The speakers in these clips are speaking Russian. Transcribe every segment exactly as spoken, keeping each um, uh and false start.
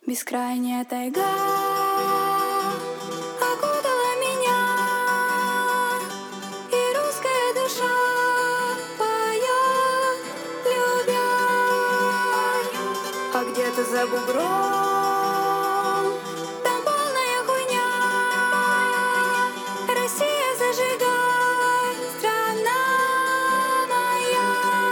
Бескрайняя тайга окутала меня, и русская душа поет, любя. А где-то за бугром там полная хуйня. Россия, зажигай, страна моя.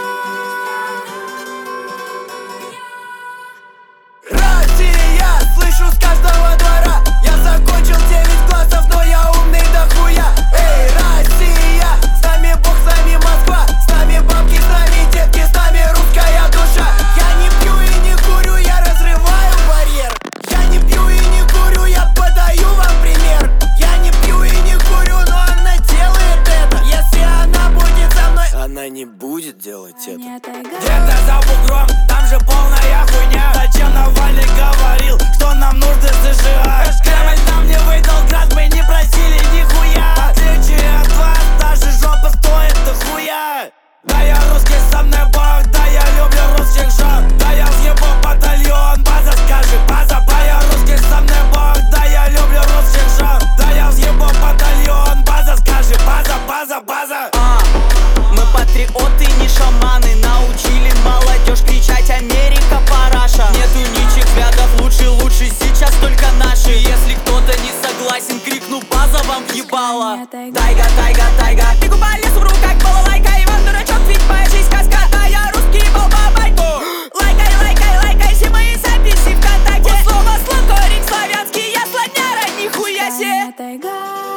Россия, слышу с каждого двора. Я закончил девять классов, но я умный дохуя. Эй, Россия, с нами Бог, с нами Москва, с нами бабки, с нами детки, с нами русская душа. Я не пью и не курю, я разрываю барьер. Я не пью и не курю, я подаю вам пример. Я не пью и не курю, но она делает это. Если она будет со мной, она не будет делать это. Где-то за бугром, там же полная хуйня. Зачем Навальный говорил, что нам нужны США? Кремль нам не выдал грант, мы не просили нихуя. В отличие от вас, наша жопа стоит дохуя. Да я русский, со мной Бог, да я люблю русских жен. Да я въебу батальон, база, скажи, база. Да я русский, со мной Бог, да я люблю русских жен. Да я въебу батальон, база, скажи, база, база, база. А, мы патриоты, не шаманы. Научили молодежь кричать: Америка, параша. Нету ничьих взглядов, лучше, лучше, сейчас только наши. Если кто-то не согласен, крикну: база вам въебала. Тайга, тайга, тайга. Бегу по лесу, в руках балалайка. Иван дурачок, ведь моя жизнь сказка. Да я русский балбабайку. Лайкай, лайкай, лайкай все мои записи ВКонтакте. Вот слово слон, корень славянский, я слоняра, нихуя се. Тайга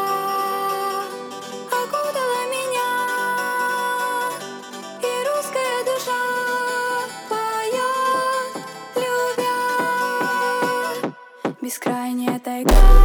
окутала меня, и русская душа поет, любя. Бескрайняя тайга.